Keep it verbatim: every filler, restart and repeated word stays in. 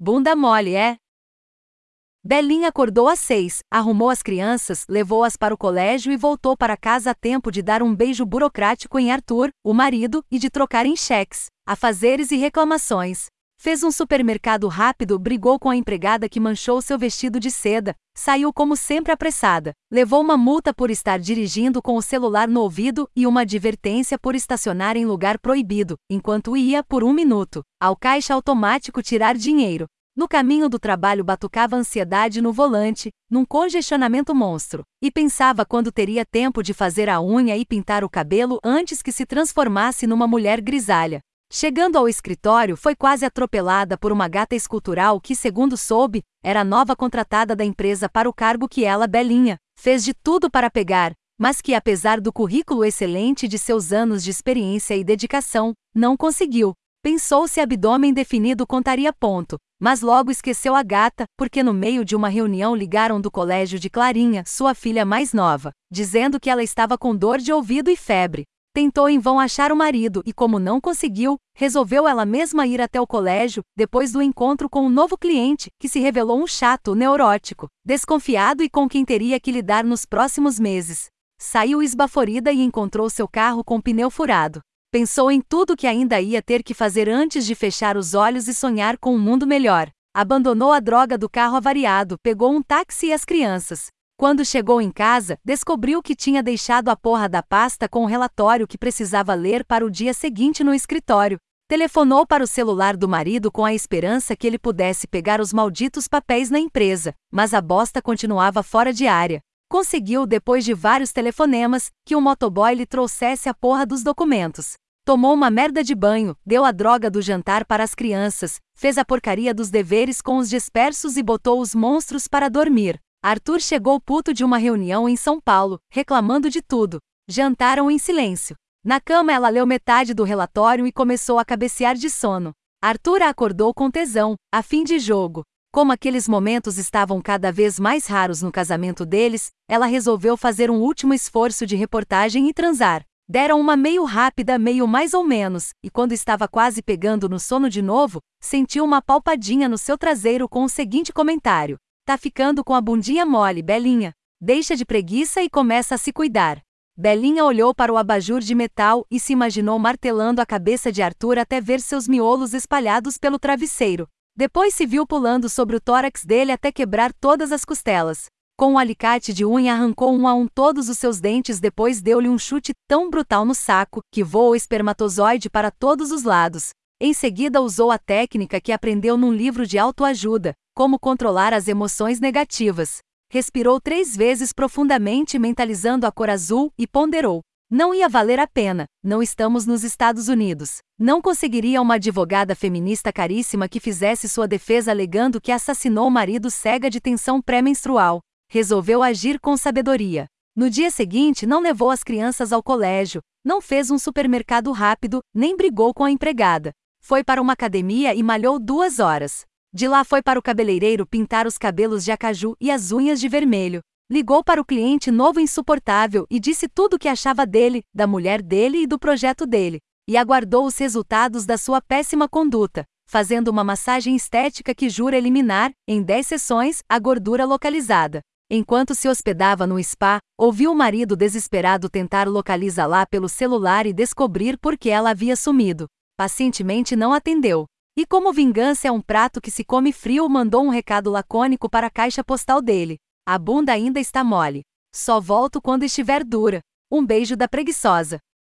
Bunda mole, é? Belinha acordou às seis, arrumou as crianças, levou-as para o colégio e voltou para casa a tempo de dar um beijo burocrático em Arthur, o marido, e de trocar em cheques, afazeres e reclamações. Fez um supermercado rápido, brigou com a empregada que manchou seu vestido de seda, saiu como sempre apressada, levou uma multa por estar dirigindo com o celular no ouvido e uma advertência por estacionar em lugar proibido, enquanto ia, por um minuto, ao caixa automático tirar dinheiro. No caminho do trabalho batucava ansiedade no volante, num congestionamento monstro, e pensava quando teria tempo de fazer a unha e pintar o cabelo antes que se transformasse numa mulher grisalha. Chegando ao escritório, foi quase atropelada por uma gata escultural que, segundo soube, era a nova contratada da empresa para o cargo que ela, Belinha, fez de tudo para pegar, mas que, apesar do currículo excelente de seus anos de experiência e dedicação, não conseguiu. Pensou se abdômen definido contaria ponto, mas logo esqueceu a gata, porque no meio de uma reunião ligaram do colégio de Clarinha, sua filha mais nova, dizendo que ela estava com dor de ouvido e febre. Tentou em vão achar o marido e, como não conseguiu, resolveu ela mesma ir até o colégio, depois do encontro com um novo cliente, que se revelou um chato neurótico, desconfiado e com quem teria que lidar nos próximos meses. Saiu esbaforida e encontrou seu carro com pneu furado. Pensou em tudo que ainda ia ter que fazer antes de fechar os olhos e sonhar com um mundo melhor. Abandonou a droga do carro avariado, pegou um táxi e as crianças. Quando chegou em casa, descobriu que tinha deixado a porra da pasta com o relatório que precisava ler para o dia seguinte no escritório. Telefonou para o celular do marido com a esperança que ele pudesse pegar os malditos papéis na empresa, mas a bosta continuava fora de área. Conseguiu, depois de vários telefonemas, que o motoboy lhe trouxesse a porra dos documentos. Tomou uma merda de banho, deu a droga do jantar para as crianças, fez a porcaria dos deveres com os dispersos e botou os monstros para dormir. Arthur chegou puto de uma reunião em São Paulo, reclamando de tudo. Jantaram em silêncio. Na cama ela leu metade do relatório e começou a cabecear de sono. Arthur a acordou com tesão, a fim de jogo. Como aqueles momentos estavam cada vez mais raros no casamento deles, ela resolveu fazer um último esforço de reportagem e transar. Deram uma meio rápida, meio mais ou menos, e quando estava quase pegando no sono de novo, sentiu uma palpadinha no seu traseiro com o seguinte comentário: "Tá ficando com a bundinha mole, Belinha. Deixa de preguiça e começa a se cuidar." Belinha olhou para o abajur de metal e se imaginou martelando a cabeça de Arthur até ver seus miolos espalhados pelo travesseiro. Depois se viu pulando sobre o tórax dele até quebrar todas as costelas. Com um alicate de unha arrancou um a um todos os seus dentes, depois deu-lhe um chute tão brutal no saco, que voou o espermatozoide para todos os lados. Em seguida usou a técnica que aprendeu num livro de autoajuda, como controlar as emoções negativas. Respirou três vezes profundamente mentalizando a cor azul e ponderou: não ia valer a pena, não estamos nos Estados Unidos. Não conseguiria uma advogada feminista caríssima que fizesse sua defesa alegando que assassinou o marido cega de tensão pré-menstrual. Resolveu agir com sabedoria. No dia seguinte não levou as crianças ao colégio, não fez um supermercado rápido, nem brigou com a empregada. Foi para uma academia e malhou duas horas. De lá foi para o cabeleireiro pintar os cabelos de acaju e as unhas de vermelho. Ligou para o cliente novo insuportável e disse tudo o que achava dele, da mulher dele e do projeto dele. E aguardou os resultados da sua péssima conduta, fazendo uma massagem estética que jura eliminar, em dez sessões, a gordura localizada. Enquanto se hospedava no spa, ouviu o marido desesperado tentar localizá-la pelo celular e descobrir por que ela havia sumido. Pacientemente não atendeu. E como vingança é um prato que se come frio, mandou um recado lacônico para a caixa postal dele: "A bunda ainda está mole. Só volto quando estiver dura. Um beijo da preguiçosa."